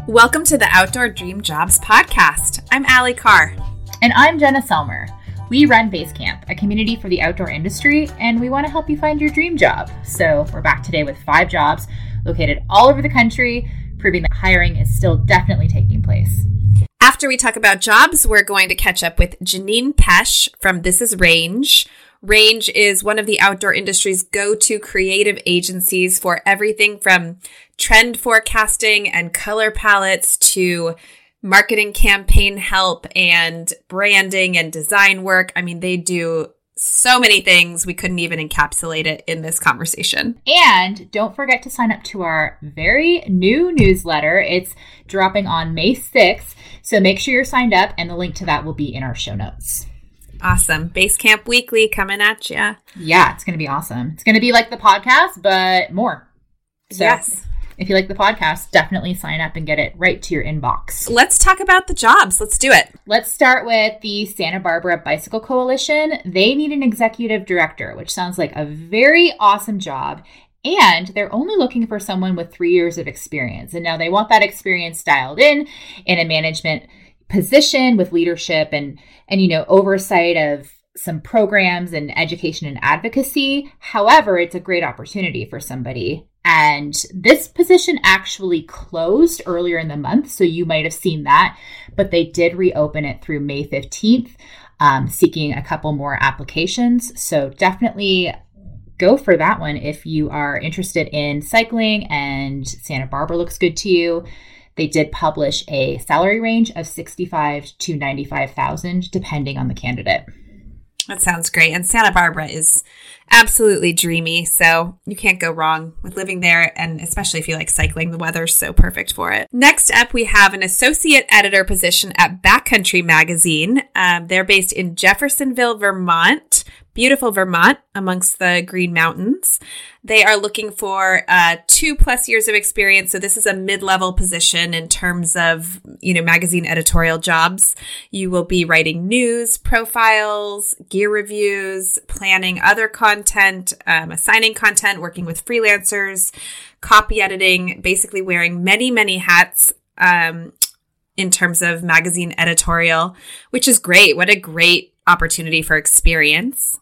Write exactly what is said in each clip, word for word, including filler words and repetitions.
Welcome to the Outdoor Dream Jobs podcast. I'm Allie Carr. And I'm Jenna Selmer. We run Basecamp, a community for the outdoor industry, and we want to help you find your dream job. So we're back today with five jobs located all over the country, proving that hiring is still definitely taking place. After we talk about jobs, we're going to catch up with Janine Pesh from This Is Range. Range is one of the outdoor industry's go-to creative agencies for everything from trend forecasting and color palettes to marketing campaign help and branding and design work. I mean, they do so many things. We couldn't even encapsulate it in this conversation. And don't forget to sign up to our very new newsletter. It's dropping on May sixth. So make sure you're signed up, and the link to that will be in our show notes. Awesome. Basecamp Weekly coming at you. Yeah, it's going to be awesome. It's going to be like the podcast, but more. So yes. If you like the podcast, definitely sign up and get it right to your inbox. Let's talk about the jobs. Let's do it. Let's start with the Santa Barbara Bicycle Coalition. They need an executive director, which sounds like a very awesome job. And they're only looking for someone with three years of experience. And now they want that experience dialed in, in a management position with leadership and, and, you know, oversight of some programs and education and advocacy. However, it's a great opportunity for somebody. And this position actually closed earlier in the month, so you might have seen that, but they did reopen it through May fifteenth, um, seeking a couple more applications. So definitely go for that one if you are interested in cycling and Santa Barbara looks good to you. They did publish a salary range of sixty-five thousand to ninety-five thousand, depending on the candidate. That sounds great. And Santa Barbara is absolutely dreamy, so you can't go wrong with living there, and especially if you like cycling, the weather's so perfect for it. Next up, we have an associate editor position at Backcountry Magazine. Um, they're based in Jeffersonville, Vermont. Beautiful Vermont amongst the Green Mountains. They are looking for uh, two plus years of experience. So this is a mid-level position in terms of, you know, magazine editorial jobs. You will be writing news, profiles, gear reviews, planning other content, um, assigning content, working with freelancers, copy editing, basically wearing many, many hats um, in terms of magazine editorial, which is great. What a great opportunity for experience.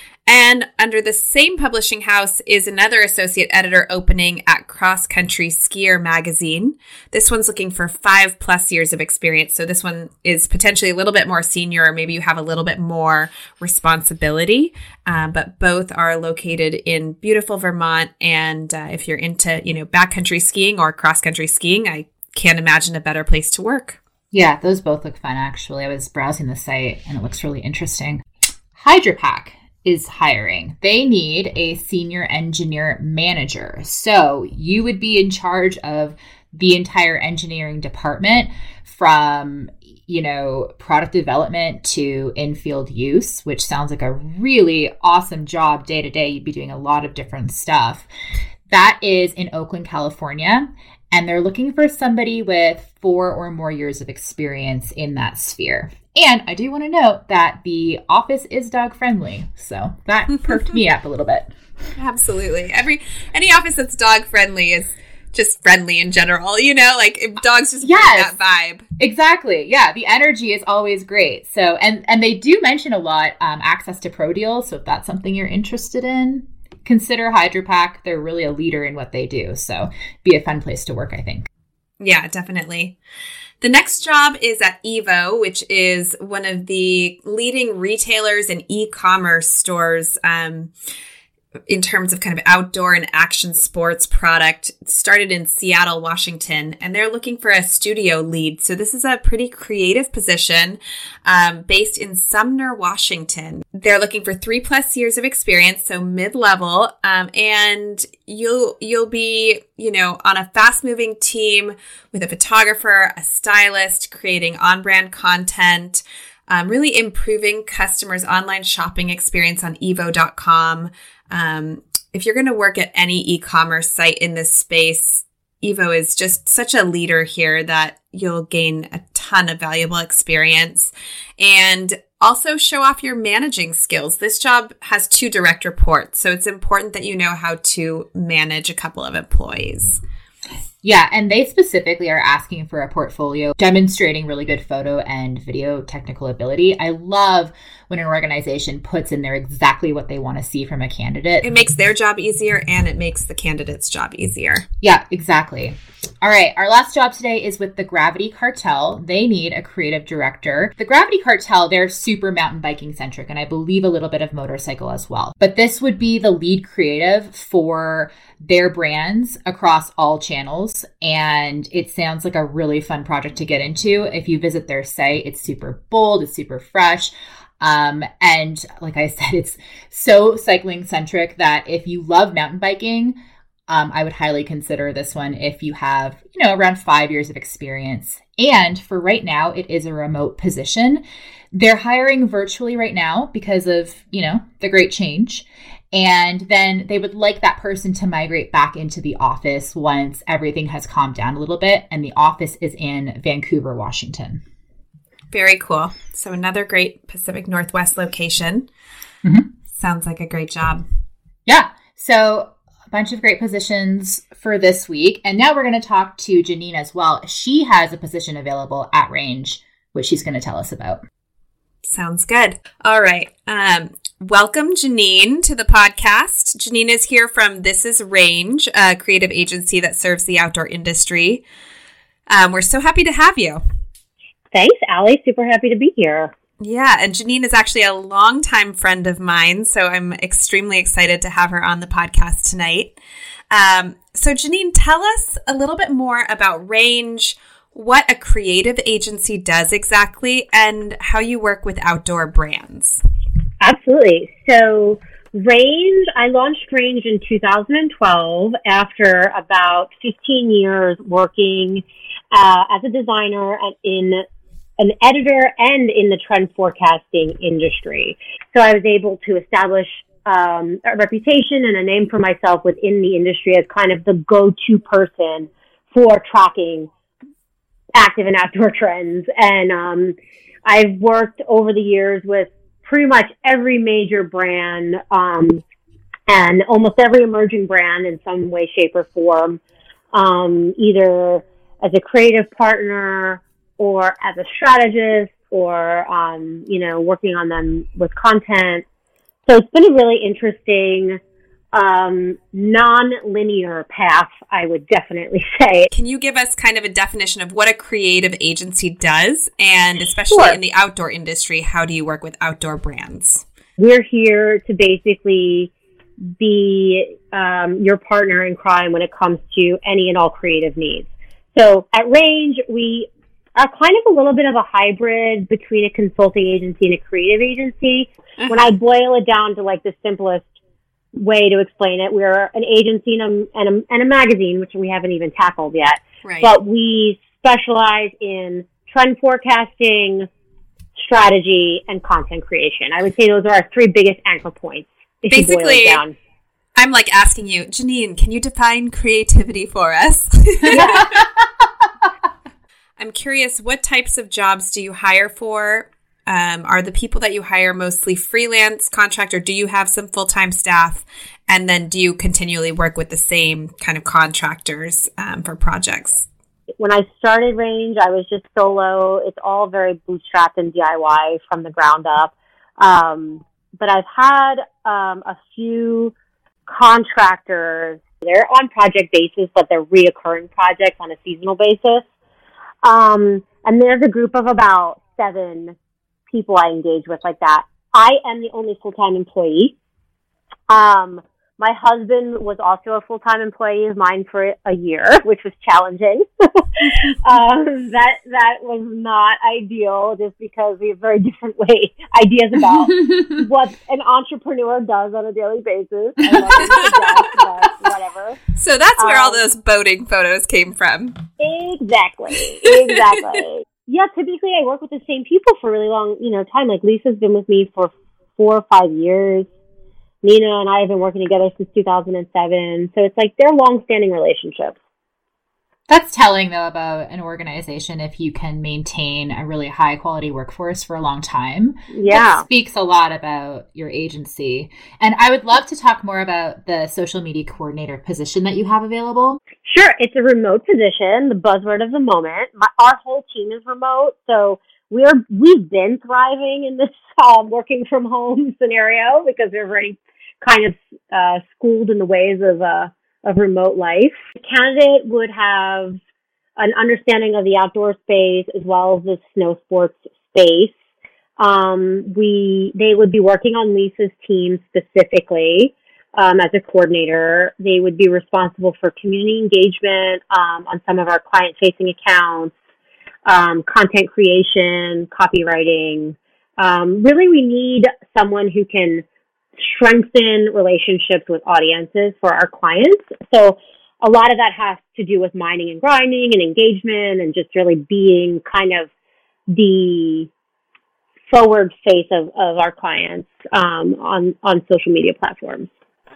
And under the same publishing house is another associate editor opening at Cross Country Skier Magazine. This one's looking for five plus years of experience. So this one is potentially a little bit more senior, or maybe you have a little bit more responsibility. Um, but both are located in beautiful Vermont. And uh, if you're into, you know, backcountry skiing or cross country skiing, I can't imagine a better place to work. Yeah, those both look fun, actually. I was browsing the site and it looks really interesting. HydroPack is hiring. They need a senior engineer manager. So you would be in charge of the entire engineering department, from, you know, product development to in-field use, which sounds like a really awesome job day to day. You'd be doing a lot of different stuff. That is in Oakland, California. And they're looking for somebody with four or more years of experience in that sphere. And I do want to note that the office is dog friendly. So that perked me up a little bit. Absolutely. Every any office that's dog friendly is just friendly in general, you know, like if dogs just bring yes, that vibe. Exactly. Yeah. The energy is always great. So, and, and they do mention a lot, um, access to pro deals. So if that's something you're interested in, consider HydroPack. They're really a leader in what they do. So be a fun place to work, I think. Yeah, definitely. The next job is at Evo, which is one of the leading retailers and e-commerce stores um, in terms of kind of outdoor and action sports product. It started in Seattle, Washington, and they're looking for a studio lead. So this is a pretty creative position um, based in Sumner, Washington. They're looking for three plus years of experience, so mid-level, um, and you'll you'll be, you know, on a fast-moving team with a photographer, a stylist, creating on-brand content, um, really improving customers' online shopping experience on evo dot com. Um, if you're going to work at any e-commerce site in this space, Evo is just such a leader here that you'll gain a ton of valuable experience and also show off your managing skills. This job has two direct reports, so it's important that you know how to manage a couple of employees. Yeah, and they specifically are asking for a portfolio demonstrating really good photo and video technical ability. I love when an organization puts in there exactly what they want to see from a candidate. It makes their job easier and it makes the candidate's job easier. Yeah, exactly. All right, our last job today is with the Gravity Cartel. They need a creative director. The Gravity Cartel, they're super mountain biking centric, and I believe a little bit of motorcycle as well. But this would be the lead creative for their brands across all channels, and it sounds like a really fun project to get into. If you visit their site, it's super bold, it's super fresh. Um, and like I said, it's so cycling centric that if you love mountain biking, Um, I would highly consider this one if you have, you know, around five years of experience. And for right now, it is a remote position. They're hiring virtually right now because of, you know, the great change. And then they would like that person to migrate back into the office once everything has calmed down a little bit. And the office is in Vancouver, Washington. Very cool. So another great Pacific Northwest location. Mm-hmm. Sounds like a great job. Yeah. So a bunch of great positions for this week. And now we're going to talk to Janine as well. She has a position available at Range, which she's going to tell us about. Sounds good. All right. Um, welcome, Janine, to the podcast. Janine is here from This Is Range, a creative agency that serves the outdoor industry. Um, we're so happy to have you. Thanks, Allie. Super happy to be here. Yeah, and Janine is actually a longtime friend of mine, so I'm extremely excited to have her on the podcast tonight. Um, so Janine, tell us a little bit more about Range, what a creative agency does exactly, and how you work with outdoor brands. Absolutely. So Range, I launched Range in two thousand twelve after about fifteen years working uh, as a designer and in an editor and in the trend forecasting industry. So I was able to establish um, a reputation and a name for myself within the industry as kind of the go-to person for tracking active and outdoor trends. And um, I've worked over the years with pretty much every major brand um, and almost every emerging brand in some way, shape, or form, um, either as a creative partner or as a strategist, or, um, you know, working on them with content. So it's been a really interesting, um, non-linear path, I would definitely say. Can you give us kind of a definition of what a creative agency does? And especially Sure. in the outdoor industry, how do you work with outdoor brands? We're here to basically be um, your partner in crime when it comes to any and all creative needs. So at Range, we are kind of a little bit of a hybrid between a consulting agency and a creative agency. Uh-huh. When I boil it down to like the simplest way to explain it, we're an agency and a, and a, and a magazine, which we haven't even tackled yet. Right. But we specialize in trend forecasting, strategy, and content creation. I would say those are our three biggest anchor points. If Basically, you boil it down. I'm like asking you, Janine, can you define creativity for us? I'm curious, what types of jobs do you hire for? Um, are the people that you hire mostly freelance, contract, or do you have some full-time staff? And then do you continually work with the same kind of contractors um, for projects? When I started Range, I was just solo. It's all very bootstrapped and D I Y from the ground up. Um, but I've had um, a few contractors. They're on project basis, but they're reoccurring projects on a seasonal basis. Um, and there's a group of about seven people I engage with like that. I am the only full-time employee. Um, my husband was also a full-time employee of mine for a year, which was challenging. um, that, that was not ideal just because we have very different way ideas about what an entrepreneur does on a daily basis. I love to suggest, but whatever. So that's where um, all those boating photos came from. Exactly. Exactly. Yeah, typically I work with the same people for a really long, you know, time. Like Lisa's been with me for four or five years. Nina and I have been working together since two thousand seven. So it's like they're long-standing relationships. That's telling, though, about an organization if you can maintain a really high-quality workforce for a long time. Yeah. That speaks a lot about your agency. And I would love to talk more about the social media coordinator position that you have available. Sure, it's a remote position, the buzzword of the moment. My, our whole team is remote, so we're we've been thriving in this um, working from home scenario because we're already kind of uh, schooled in the ways of uh, of remote life. The candidate would have an understanding of the outdoor space as well as the snow sports space. Um, we they would be working on Lisa's team specifically. Um, as a coordinator, they would be responsible for community engagement um, on some of our client-facing accounts, um, content creation, copywriting. Um, really, we need someone who can strengthen relationships with audiences for our clients. So a lot of that has to do with mining and grinding and engagement and just really being kind of the forward face of, of our clients um, on, on social media platforms.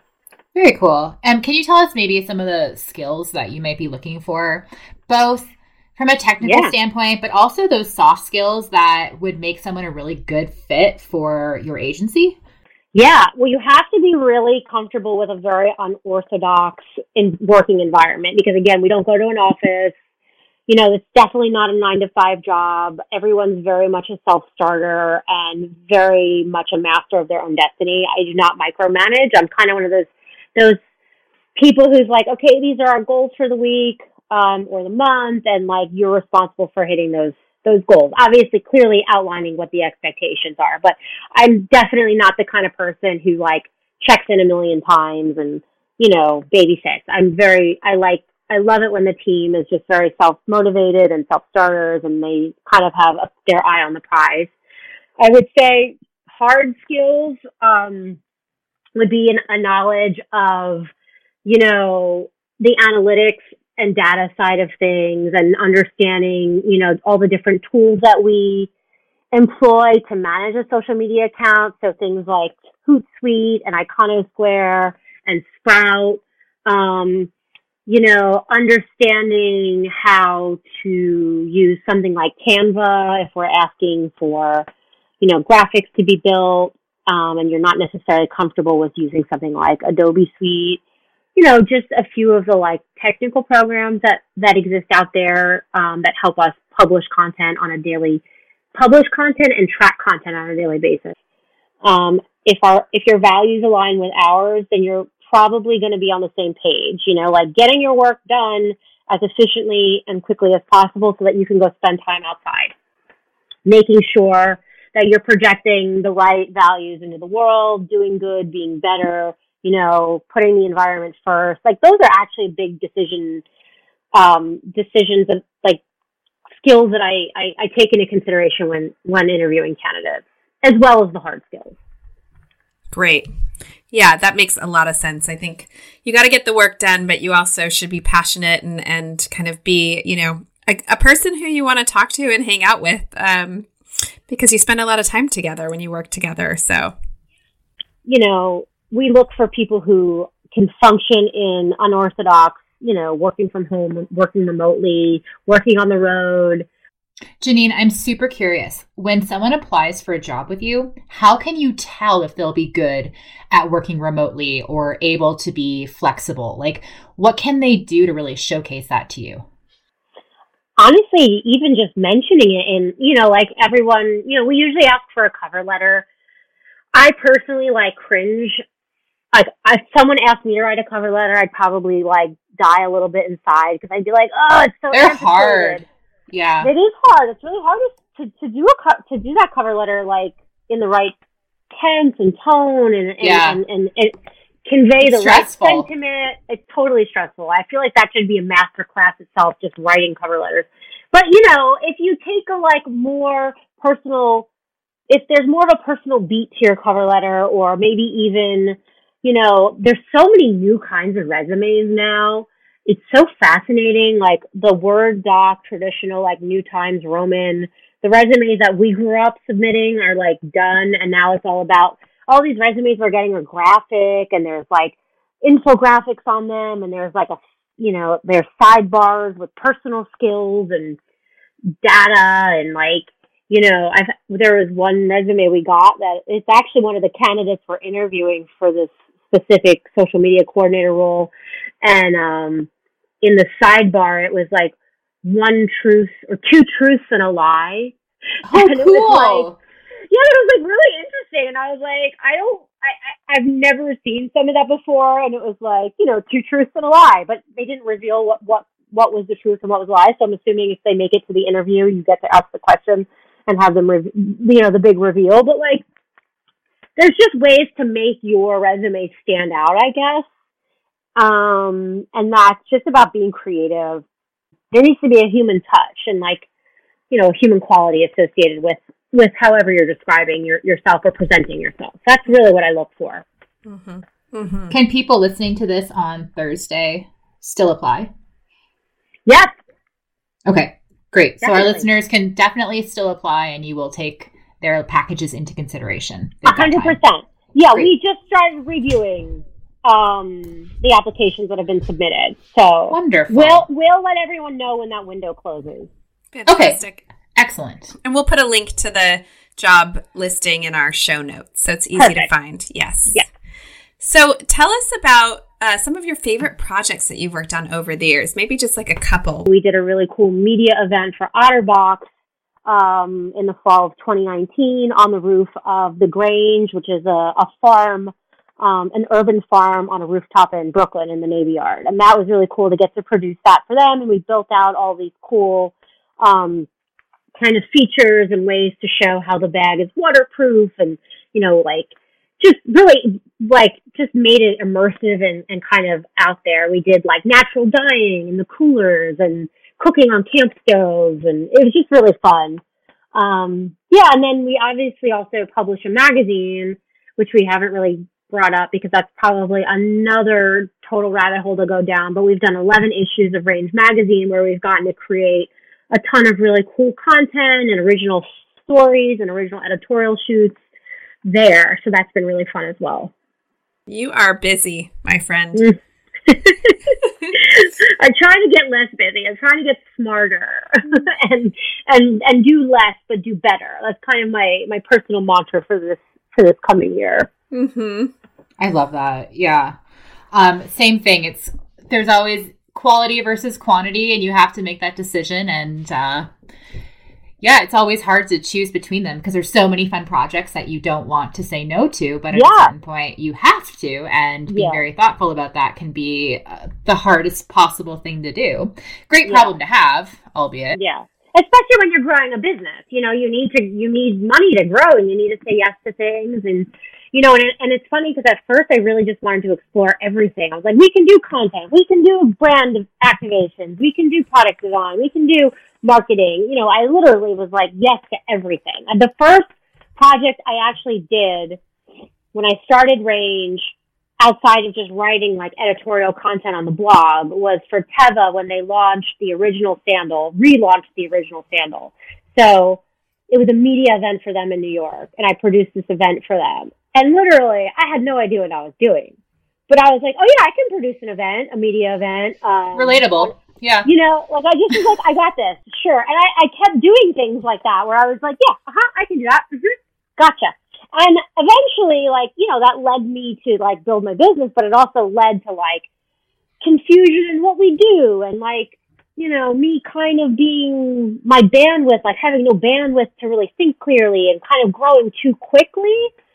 Very cool. And can you tell us maybe some of the skills that you might be looking for, both from a technical yeah. standpoint, but also those soft skills that would make someone a really good fit for your agency? Yeah, well, you have to be really comfortable with a very unorthodox in working environment because, again, we don't go to an office. You know, it's definitely not a nine to five job. Everyone's very much a self-starter and very much a master of their own destiny. I do not micromanage. I'm kind of one of those those people who's like, okay, these are our goals for the week um, or the month, and like you're responsible for hitting those those goals. Obviously, clearly outlining what the expectations are, but I'm definitely not the kind of person who like checks in a million times and, you know, babysits. I'm very, I like, I love it when the team is just very self-motivated and self-starters and they kind of have a, their eye on the prize. I would say hard skills, um, would be an, a knowledge of, you know, the analytics and data side of things and understanding, you know, all the different tools that we employ to manage a social media account. So things like Hootsuite and Iconosquare and Sprout, um, you know, understanding how to use something like Canva if we're asking for, you know, graphics to be built. Um, and you're not necessarily comfortable with using something like Adobe Suite, you know, just a few of the like technical programs that, that exist out there um, that help us publish content on a daily, publish content and track content on a daily basis. Um, if our if your values align with ours, then you're probably going to be on the same page. You know, like getting your work done as efficiently and quickly as possible so that you can go spend time outside, making sure that you're projecting the right values into the world, doing good, being better, you know, putting the environment first. Like those are actually big decision, um, decisions and like skills that I, I, I take into consideration when, when interviewing candidates, as well as the hard skills. Great. Yeah, that makes a lot of sense. I think you got to get the work done, but you also should be passionate and, and kind of be, you know, a, a person who you want to talk to and hang out with. Um, Because you spend a lot of time together when you work together. So, you know, we look for people who can function in unorthodox, you know, working from home, working remotely, working on the road. Janine, I'm super curious. When someone applies for a job with you, how can you tell if they'll be good at working remotely or able to be flexible? Like, what can they do to really showcase that to you? Honestly, even just mentioning it and, you know, like everyone, you know, we usually ask for a cover letter. I personally like cringe. Like if someone asked me to write a cover letter, I'd probably like die a little bit inside because I'd be like, oh, it's so They're hard. Yeah. It is hard. It's really hard to, to do a co- to do that cover letter like in the right tense and tone and, and, yeah. and, and, and convey it's the stressful. right sentiment. It's totally stressful. I feel like that should be a master class itself, just writing cover letters. But, you know, if you take a, like, more personal, if there's more of a personal beat to your cover letter or maybe even, you know, there's so many new kinds of resumes now. It's so fascinating, like the Word doc, traditional, like New Times Roman, the resumes that we grew up submitting are, like, done, and now it's all about all these resumes we're getting are graphic and there's like infographics on them and there's like a, you know, there's sidebars with personal skills and data and like, you know, I've, there was one resume we got that it's actually one of the candidates we're interviewing for this specific social media coordinator role. And, um, in the sidebar, it was like one truth or two truths and a lie. Oh, and cool. It was like, yeah, it was like really interesting. And I was like, I don't, I, I, I've never seen some of that before. And it was like, you know, two truths and a lie, but they didn't reveal what, what, what was the truth and what was the lie. So I'm assuming if they make it to the interview, you get to ask the question and have them, re- you know, the big reveal. But like, there's just ways to make your resume stand out, I guess. Um, and that's just about being creative. There needs to be a human touch and like, you know, human quality associated with, with however you're describing your, yourself or presenting yourself. That's really what I look for. Mm-hmm. Mm-hmm. Can people listening to this on Thursday still apply? Yes. Okay, great. Definitely. So our listeners can definitely still apply and you will take their packages into consideration. A hundred percent. Yeah, Great. we just started reviewing um, the applications that have been submitted. So Wonderful. We'll, we'll let everyone know when that window closes. Fantastic. Okay. Excellent. And we'll put a link to the job listing in our show notes, so it's easy Perfect. to find. Yes. Yeah. So tell us about uh, some of your favorite projects that you've worked on over the years, maybe just like a couple. We did a really cool media event for OtterBox um, in the fall of twenty nineteen on the roof of The Grange, which is a, a farm, um, an urban farm on a rooftop in Brooklyn in the Navy Yard. And that was really cool to get to produce that for them. And we built out all these cool um, kind of features and ways to show how the bag is waterproof and, you know, like just really like just made it immersive and, and kind of out there. We did like natural dyeing in the coolers and cooking on camp stoves, and it was just really fun. Um, yeah, and then we obviously also publish a magazine, which we haven't really brought up because that's probably another total rabbit hole to go down. But we've done eleven issues of Range Magazine where we've gotten to create a ton of really cool content and original stories and original editorial shoots there. So that's been really fun as well. You are busy, my friend. I'm trying to get less busy. I'm trying to get smarter and and and do less but do better. That's kind of my my personal mantra for this for this coming year. Mm-hmm. I love that. Yeah. Um, same thing. It's there's always quality versus quantity, and you have to make that decision. And uh, yeah, it's always hard to choose between them because there's so many fun projects that you don't want to say no to, but at Yeah. a certain point you have to. And being Yeah. very thoughtful about that can be uh, the hardest possible thing to do. Great Yeah. problem to have, albeit. Yeah. Especially when you're growing a business, you know, you need to, you need money to grow and you need to say yes to things. And, you know, and, it, and it's funny because at first I really just wanted to explore everything. I was like, we can do content, we can do brand activations, we can do product design, we can do marketing. You know, I literally was like, yes to everything. And the first project I actually did when I started Range, outside of just writing like editorial content on the blog, was for Teva when they launched the original sandal, relaunched the original sandal. So it was a media event for them in New York, and I produced this event for them. And literally, I had no idea what I was doing. But I was like, oh yeah, I can produce an event, a media event. Um, Relatable. Yeah. You know, like I just was like, I got this, sure. And I, I kept doing things like that where I was like, yeah, uh-huh, I can do that. Mm-hmm. Gotcha. And eventually, like, you know, that led me to like build my business, but it also led to like confusion in what we do and like, you know, me kind of being my bandwidth, like having no bandwidth to really think clearly and kind of growing too quickly.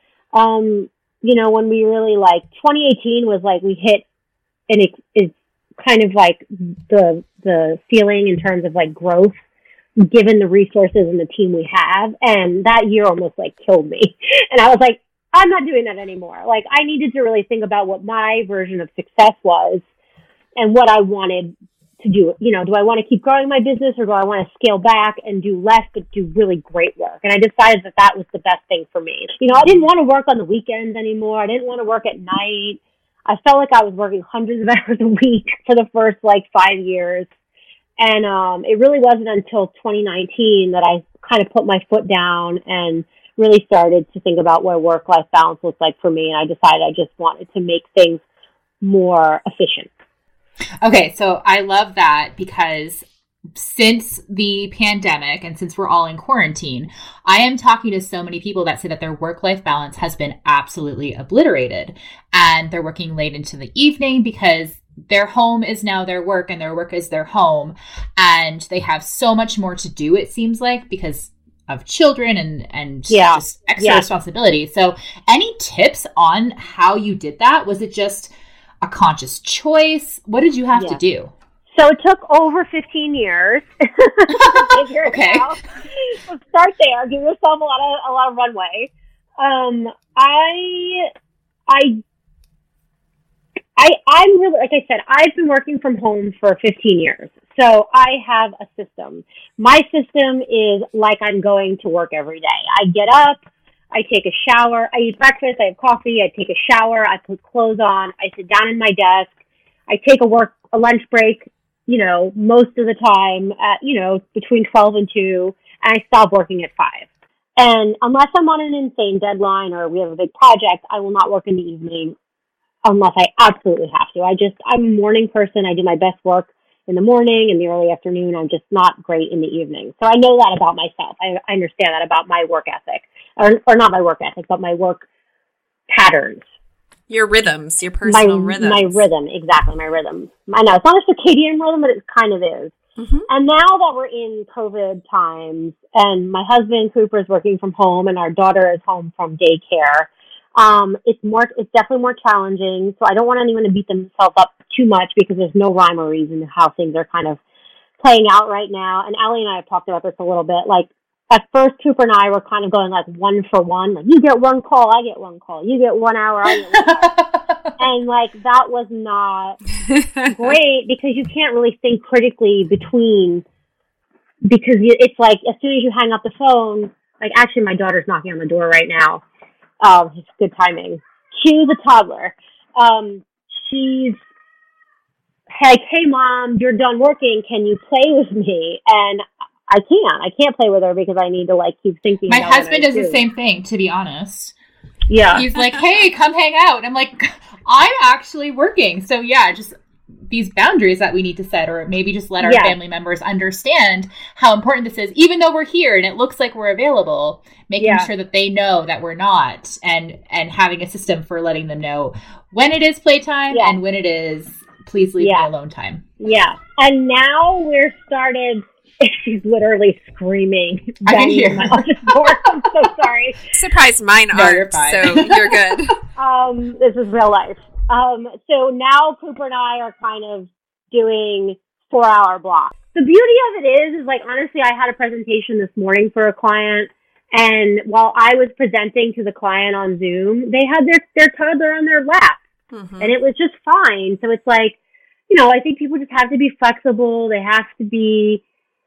Um, you know, when we really like twenty eighteen was like we hit an ex- it's kind of like the the ceiling in terms of like growth given the resources and the team we have, and that year almost like killed me. And I was like, I'm not doing that anymore. Like I needed to really think about what my version of success was and what I wanted to do. You know, do I want to keep growing my business or do I want to scale back and do less but do really great work? And I decided that that was the best thing for me. You know, I didn't want to work on the weekends anymore. I didn't want to work at night. I felt like I was working hundreds of hours a week for the first like five years. And um, it really wasn't until twenty nineteen that I kind of put my foot down and really started to think about what work-life balance looks like for me. And I decided I just wanted to make things more efficient. Okay, so I love that because since the pandemic and since we're all in quarantine, I am talking to so many people that say that their work-life balance has been absolutely obliterated and they're working late into the evening because their home is now their work and their work is their home. And they have so much more to do, it seems like, because of children and, and yeah. just extra yeah. responsibility. So any tips on how you did that? Was it just a conscious choice? What did you have yeah. to do? So it took over fifteen years to figure it okay. out. So start there. Give yourself a lot of a lot of runway. Um, I, I, I, I'm really, like I said, I've been working from home for fifteen years. So I have a system. My system is like I'm going to work every day. I get up, I take a shower, I eat breakfast, I have coffee, I take a shower, I put clothes on, I sit down in my desk, I take a work, a lunch break, you know, most of the time at, you know, between twelve and two, and I stop working at five. And unless I'm on an insane deadline or we have a big project, I will not work in the evening unless I absolutely have to. I just, I'm a morning person. I do my best work in the morning, in the early afternoon. I'm just not great in the evening. So I know that about myself. I, I understand that about my work ethic, or, or not my work ethic, but my work patterns. Your rhythms, your personal my, rhythms. My rhythm, exactly, my rhythm. I know, it's not a circadian rhythm, but it kind of is. Mm-hmm. And now that we're in COVID times, and my husband, Cooper, is working from home, and our daughter is home from daycare, um, it's more, it's definitely more challenging. So I don't want anyone to beat themselves up too much because there's no rhyme or reason to how things are kind of playing out right now. And Allie and I have talked about this a little bit. Like, at first, Cooper and I were kind of going like one for one. Like, you get one call, I get one call. You get one hour, I get one hour. And, like, that was not great because you can't really think critically between, because you, it's like as soon as you hang up the phone, like, actually, my daughter's knocking on the door right now. Um, it's good timing. She's a toddler. Um, she's like, hey, Mom, you're done working. Can you play with me? And I can't. I can't play with her because I need to, like, keep thinking My about husband does do. the same thing, to be honest. Yeah. He's like, hey, come hang out. I'm like, I'm actually working. So, yeah, just these boundaries that we need to set, or maybe just let our yeah. family members understand how important this is, even though we're here and it looks like we're available, making yeah. sure that they know that we're not, and, and having a system for letting them know when it is playtime yeah. and when it is, please leave yeah. me alone time. Yeah. And now we're started... She's literally screaming. I can hear my office door. I'm so sorry. Surprised mine no, aren't, you're fine. So you're good. um, this is real life. Um, so now Cooper and I are kind of doing four-hour blocks. The beauty of it is, is like, honestly, I had a presentation this morning for a client, and while I was presenting to the client on Zoom, they had their, their toddler on their lap, mm-hmm. and it was just fine. So it's like, you know, I think people just have to be flexible. They have to be...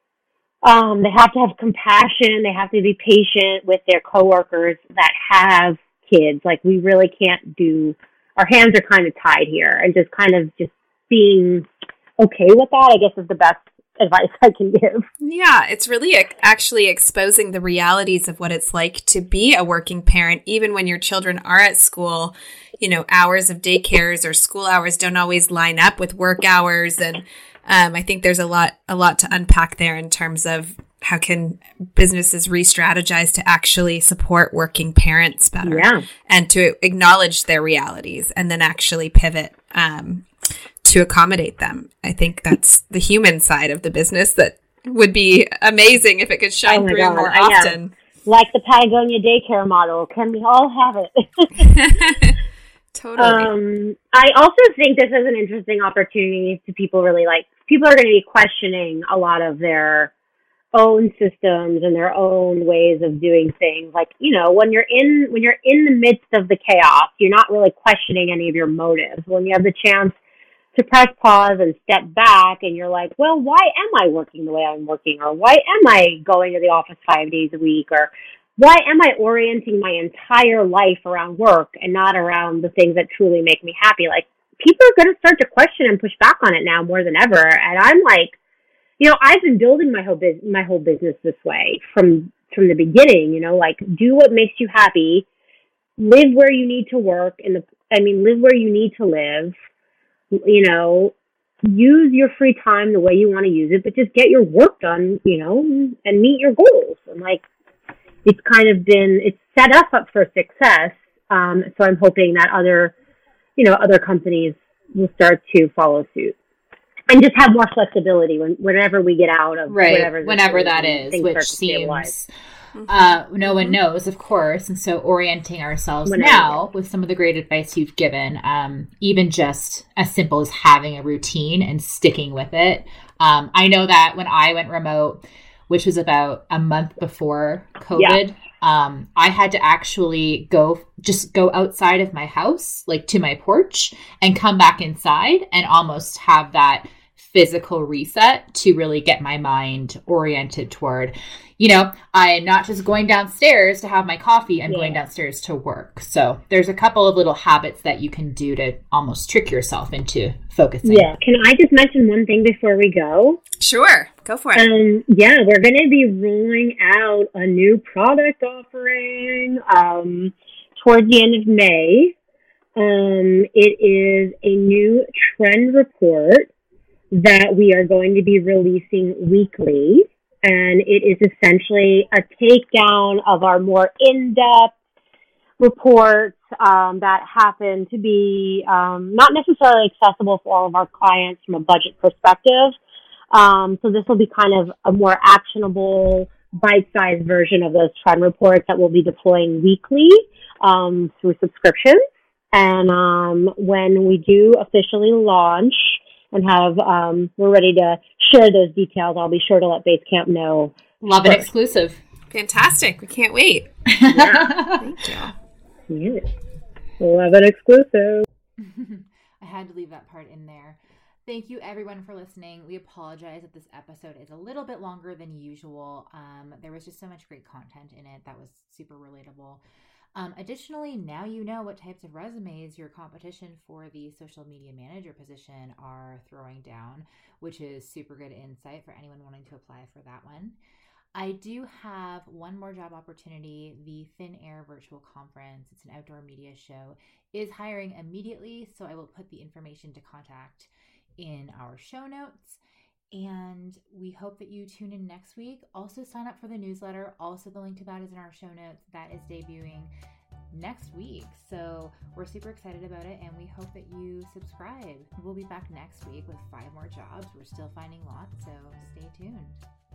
Um, they have to have compassion. They have to be patient with their coworkers that have kids. Like, we really can't do, our hands are kind of tied here, and just kind of just being okay with that, I guess, is the best advice I can give. Yeah, it's really actually exposing the realities of what it's like to be a working parent, even when your children are at school. You know, hours of daycares or school hours don't always line up with work hours, and Um, I think there's a lot, a lot to unpack there in terms of how can businesses re-strategize to actually support working parents better, yeah. and to acknowledge their realities, and then actually pivot um, to accommodate them. I think that's the human side of the business that would be amazing if it could shine oh through God, more I often. Know. Like the Patagonia daycare model. Can we all have it? Totally. Um, I also think this is an interesting opportunity to people really like, people are going to be questioning a lot of their own systems and their own ways of doing things. Like, you know, when you're in, when you're in the midst of the chaos, you're not really questioning any of your motives. When you have the chance to press pause and step back and you're like, well, why am I working the way I'm working? Or why am I going to the office five days a week? Or why am I orienting my entire life around work and not around the things that truly make me happy? Like, people are going to start to question and push back on it now more than ever. And I'm like, you know, I've been building my whole business, my whole business this way from, from the beginning, you know, like, do what makes you happy, live where you need to work. And the, I mean, live where you need to live, you know, use your free time the way you want to use it, but just get your work done, you know, and meet your goals. And like, it's kind of been, it's set us up for success. Um, so I'm hoping that other, you know, other companies will start to follow suit. And just have more flexibility when, whenever we get out of right. whatever whenever that is, which seems uh, no one knows, of course. And so orienting ourselves whenever. now with some of the great advice you've given, um, even just as simple as having a routine and sticking with it. Um, I know that when I went remote, which was about a month before COVID, yeah. um, I had to actually go just go outside of my house, like to my porch, and come back inside and almost have that physical reset to really get my mind oriented toward, you know, I'm not just going downstairs to have my coffee, I'm yeah. going downstairs to work. So there's a couple of little habits that you can do to almost trick yourself into focusing. Yeah. Can I just mention one thing before we go? Sure. Go for it. Um, yeah, we're going to be rolling out a new product offering um, towards the end of May. Um, it is a new trend report that we are going to be releasing weekly. And it is essentially a takedown of our more in-depth reports um, that happen to be um, not necessarily accessible for all of our clients from a budget perspective. Um, so this will be kind of a more actionable, bite-sized version of those trend reports that we'll be deploying weekly um, through subscriptions. And um, when we do officially launch and have, um, we're ready to share those details, I'll be sure to let Basecamp know. Love an exclusive. Fantastic. We can't wait. Yeah. Thank you. Yeah. Love an exclusive. I had to leave that part in there. Thank you, everyone, for listening. We apologize that this episode is a little bit longer than usual. Um, there was just so much great content in it that was super relatable. Um, additionally, now you know what types of resumes your competition for the social media manager position are throwing down, which is super good insight for anyone wanting to apply for that one. I do have one more job opportunity. The Thin Air Virtual Conference, it's an outdoor media show, is hiring immediately, so I will put the information to contact in our show notes. And we hope that you tune in next week. Also sign up for the newsletter. Also, the link to that is in our show notes. That is debuting next week. So we're super excited about it, and we hope that you subscribe. We'll be back next week with five more jobs. We're still finding lots, so stay tuned.